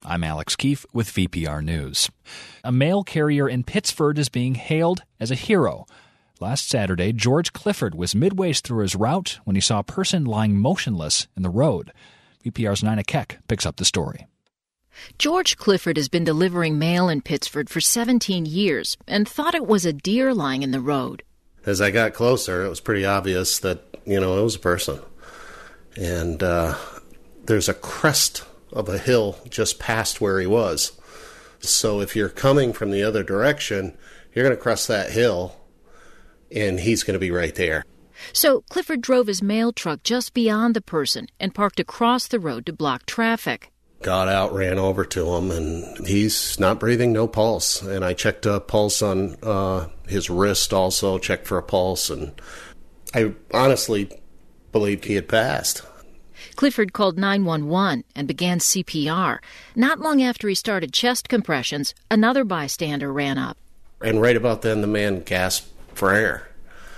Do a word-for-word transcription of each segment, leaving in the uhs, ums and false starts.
I'm Alex Keefe with V P R News. A mail carrier in Pittsford is being hailed as a hero. Last Saturday, George Clifford was midway through his route when he saw a person lying motionless in the road. V P R's Nina Keck picks up the story. George Clifford has been delivering mail in Pittsford for seventeen years and thought it was a deer lying in the road. As I got closer, it was pretty obvious that, you know, it was a person. And uh, there's a crest of a hill just past where he was. So if you're coming from the other direction, you're going to cross that hill, and he's going to be right there. So Clifford drove his mail truck just beyond the person and parked across the road to block traffic. Got out, ran over to him, and he's not breathing, no pulse. And I checked a pulse on uh, his wrist also, checked for a pulse, and I honestly believed he had passed. Clifford called nine one one and began C P R. Not long after he started chest compressions, another bystander ran up. And right about then, the man gasped for air.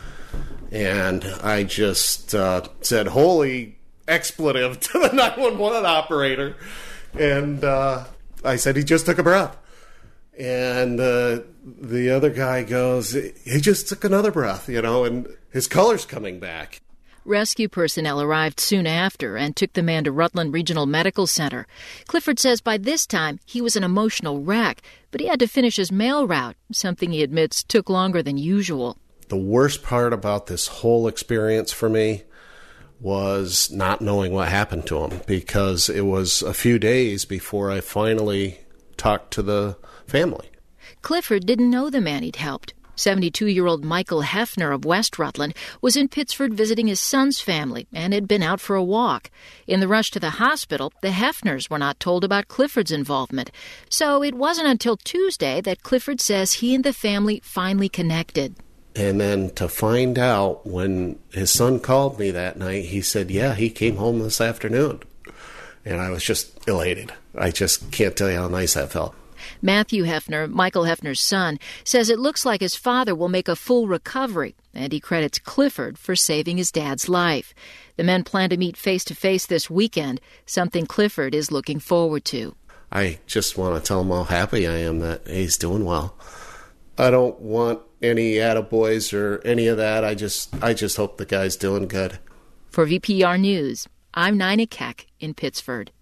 And I just uh, said, holy expletive to the nine one one operator. And uh, I said, he just took a breath. And uh, the other guy goes, he just took another breath, you know, and his color's coming back. Rescue personnel arrived soon after and took the man to Rutland Regional Medical Center. Clifford says by this time he was an emotional wreck, but he had to finish his mail route, something he admits took longer than usual. The worst part about this whole experience for me was not knowing what happened to him, because it was a few days before I finally talked to the family. Clifford didn't know the man he'd helped. seventy-two-year-old Michael Hefner of West Rutland was in Pittsford visiting his son's family and had been out for a walk. In the rush to the hospital, the Hefners were not told about Clifford's involvement. So it wasn't until Tuesday that Clifford says he and the family finally connected. And then to find out, when his son called me that night, he said, yeah, he came home this afternoon. And I was just elated. I just can't tell you how nice that felt. Matthew Hefner, Michael Hefner's son, says it looks like his father will make a full recovery, and he credits Clifford for saving his dad's life. The men plan to meet face-to-face this weekend, something Clifford is looking forward to. I just want to tell him how happy I am that he's doing well. I don't want any attaboys or any of that. I just I just hope the guy's doing good. For V P R News, I'm Nina Keck in Pittsford.